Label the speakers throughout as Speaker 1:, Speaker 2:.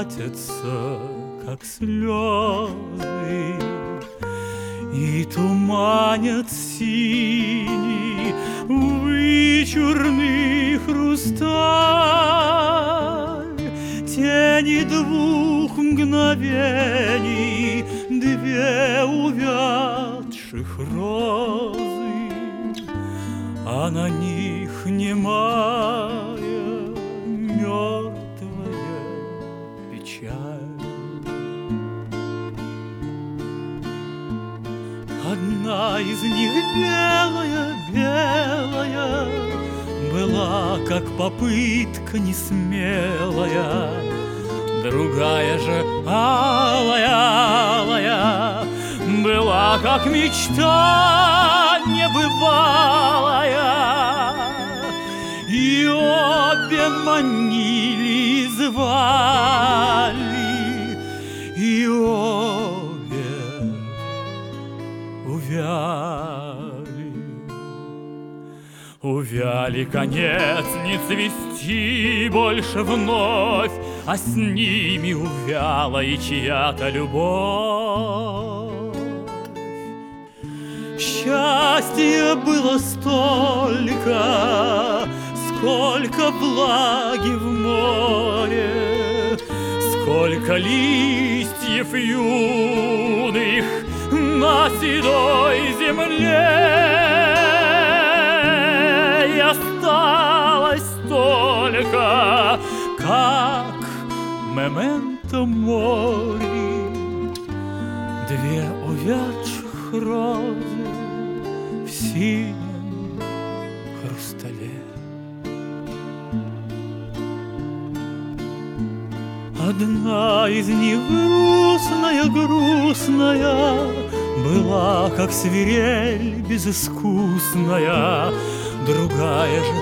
Speaker 1: катятся, как слезы, и туманят синий вычурный хрусталь. Тени двух мгновений, две увядших розы, а на них немая мертвая печаль. Одна из них белая-белая была, как попытка несмелая, другая же алая-алая была, как мечта небывалая. И обе манили и звали, и обе увяли. Увяли, конец не цвести больше вновь, а с ними увяла и чья-то любовь. Счастья было столько, сколько влаги в море, сколько листьев юных на седой земле. И осталось только, как мементо мори, две увядших розы в синем хрустале. Одна из них грустная была, как свирель безыскусная, другая же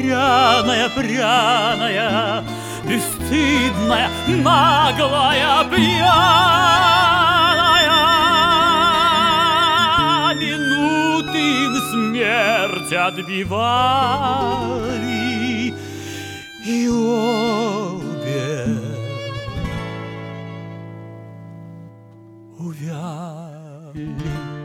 Speaker 1: пряная, бесстыдная, наглая, пьяная. Минуты им смерть отбивали, и обе увяли.